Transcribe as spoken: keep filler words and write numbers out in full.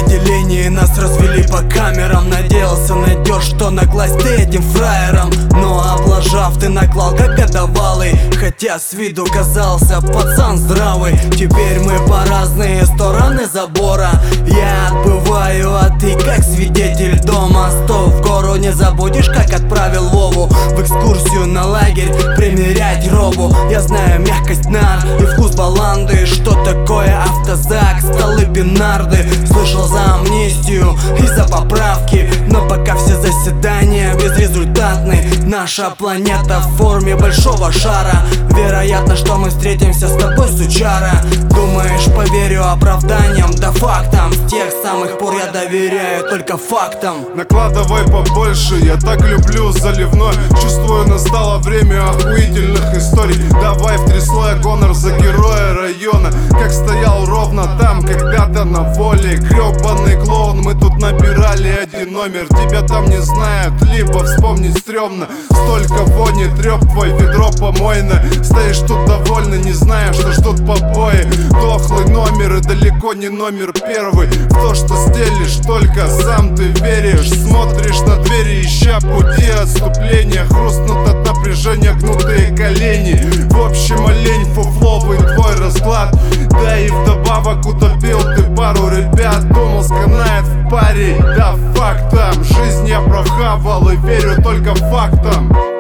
отделении нас развели по камерам. Надеялся, найдешь, что нагласть ты этим фраером. Но облажав, ты наклал как годовалый, хотя с виду казался пацан здравый. Теперь мы по разные стороны забора. Я отбываю, а ты как свидетель дома. Сто в гору не забудешь, как отправил Вову в экскурсию на лагерь примерять робу. Я знаю мягкость нар и вкус баланды, что такое автозак, столы бинарды. Слышал за амнистию и за поправки, но пока все заседания безрезультатны. Наша планета в форме большого шара. Вероятно, что мы встретимся с тобой, сучара. Думаешь, поверю оправданиям, да фактам. С тех самых пор я доверяю только фактам. Накладывай побольше, я так люблю заливной. Чувствую, настало время охуительных историй. Давай в три слоя гонор за героя района. Как стоял ровно там, когда-то на воле. Гребаный клоун, мы тут набирали один номер. Тебя там не знают, либо вспомнить стрёмно. Столько вони, трёп твой, ведро помойно. Стоишь тут довольно, не зная, что ждут побои. Дохлый номер и далеко не номер первый. В то, что стелишь, только сам ты веришь. Смотришь на двери, ища пути отступления. Хрустнут от напряжения гнутые колени. В общем, олень фуфловый твой расклад. Да и вдобавок утопил ты пару ребят. Думал, сканает в паре, да фактом. Жизнь я прохавал и верю только фактам.